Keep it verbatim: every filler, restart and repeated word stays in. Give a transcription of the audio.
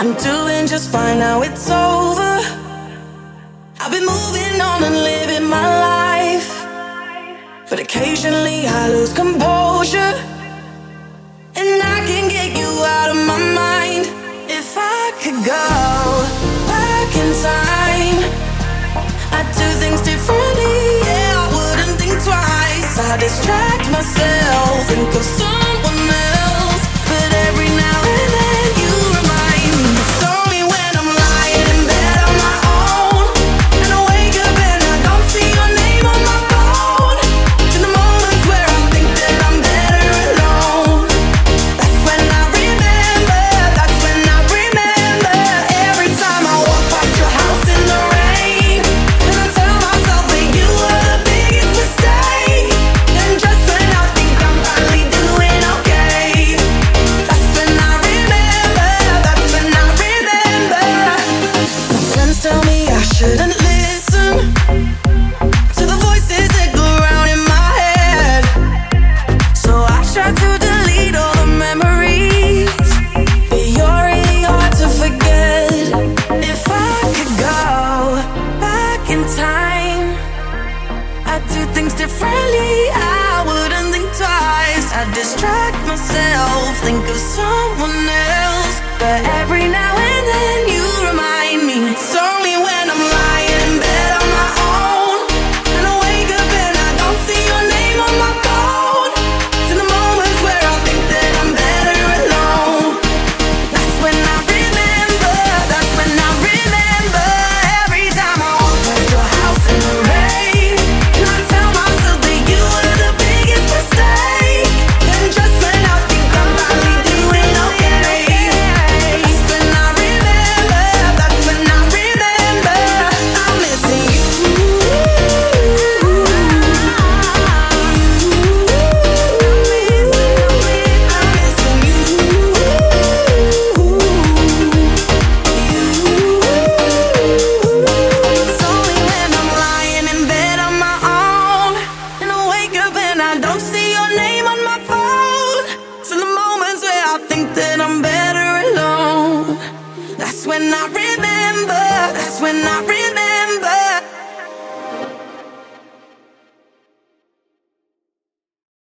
I'm doing just fine now it's over. I've been moving on and living my life, but occasionally I lose composure, and I can get you out of my mind. If I could go back in time, I'd do things differently, yeah, I wouldn't think twice. I distract myself, think of someone else, but every now and then you remind me. It's only when I'm lying in bed on my own, and I wake up and I don't see your name on my phone. In the moments where I think that I'm better alone, that's when I remember, that's when I remember. Every time I walk past your house in the rain, and I tell myself that you were the biggest mistake, and just when I think I'm finally doing okay, that's when I remember, that's when I remember. My friends tell me I shouldn't listen to the voices that go round in my head, so I try to delete all the memories, but you're really hard to forget. If I could go back in time, I'd do things differently, I wouldn't think twice. I'd distract myself, think of someone else, but every now and then you remind me. It's only when I'm lying in bed on my own, and I wake up and I don't see your name on my phone. It's in the moments where I think that I'm better alone, that's when I remember, that's when I remember. Every time I walk past your house in the rain, and I tell myself that you were the biggest mistake, and just when I think I'm finally doing okay, that's when I remember, that's when I remember. I'm missing you, I'm missing you. It's only when I'm lying in bed on my own, and I wake up and I don't see your name on my phone. It's in the moments where I think that I'm better alone, that's when I remember, that's when I remember.